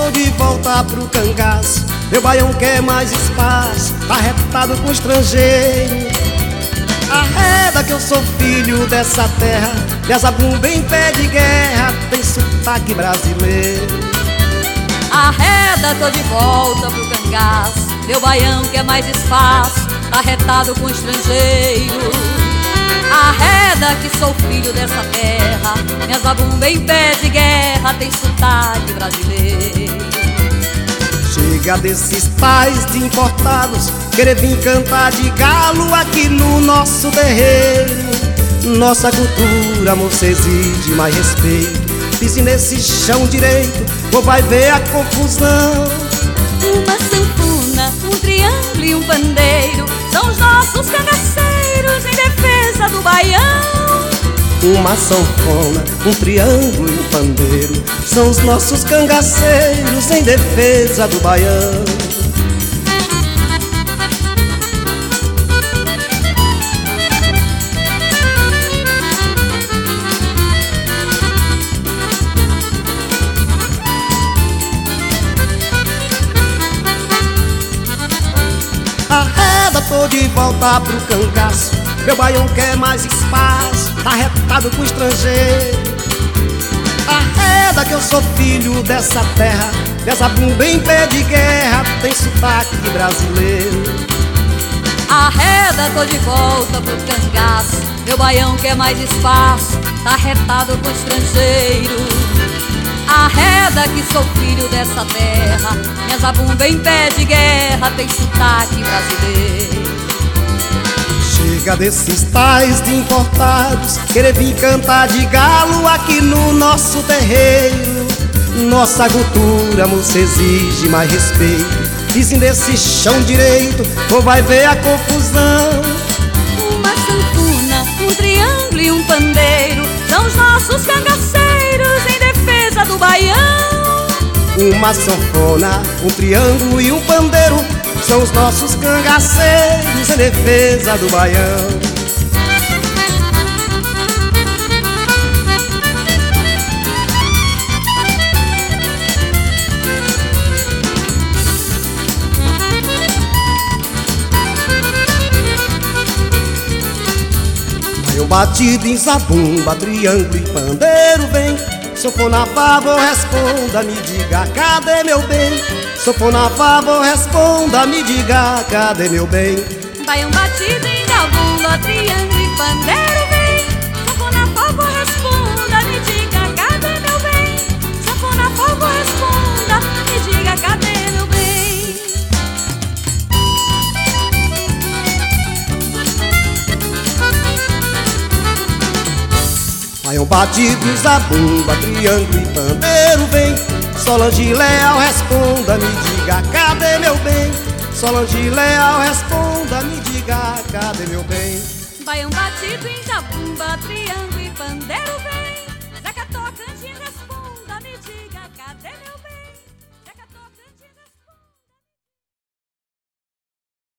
tô de volta pro cangaço. Meu baião quer mais espaço, tá retado com estrangeiro. Arreda que eu sou filho dessa terra, dessa bumba em pé de guerra, tem sotaque brasileiro. Arreda, tô de volta pro cangaço. Meu baião quer mais espaço, tá retado com estrangeiro. Arreda que sou filho dessa terra, minha zabumba em pé de guerra tem sotaque brasileiro. Chega desses pais de importados querer vir cantar de galo aqui no nosso terreiro. Nossa cultura, moça, exige mais respeito. Pise nesse chão direito ou vai ver a confusão. Uma sanfona, um triângulo e um pandeiro são os nossos cangaceiros em defesa do baião. Uma sanfona, um triângulo e um pandeiro são os nossos cangaceiros em defesa do baião. Arreda, tô de volta pro cangaço. Meu baião quer mais espaço, tá retado com estrangeiro. Arreda que eu sou filho dessa terra, dessa bumba em pé de guerra, tem sotaque brasileiro. Arreda, tô de volta pro cangaço. Meu baião quer mais espaço, tá retado com estrangeiro. Arreda que sou filho dessa terra, minha zabumba em pé de guerra tem sotaque brasileiro. Chega desses tais de importados querer vir cantar de galo aqui no nosso terreiro. Nossa cultura, moça, exige mais respeito. Dizem desse chão direito ou vai ver a confusão. Uma sanfona, um triângulo e um pandeiro são os nossos cangaceiros em defesa do baião. Uma sanfona, um triângulo e um pandeiro são os nossos cangaceiros em defesa do baião. Baião batido em zabumba, triângulo e pandeiro vem. Sanfona, favor, responda, me diga, cadê meu bem? Sanfona, favor, responda, me diga, cadê meu bem? Baião batido em zabumba, triângulo e pandeiro vem. Sanfona, favor, responda, me diga, cadê meu bem? Sanfona, favor, responda, me diga, cadê meu bem? Baião batido, zabumba, triângulo e pandeiro vem. Solange Leal, responda, me diga, cadê meu bem? Solange Leal, responda, me diga, cadê meu bem? Baião batido em zabumba, triângulo e pandeiro vem. Zeca Tocantins, responda, me diga, cadê meu bem?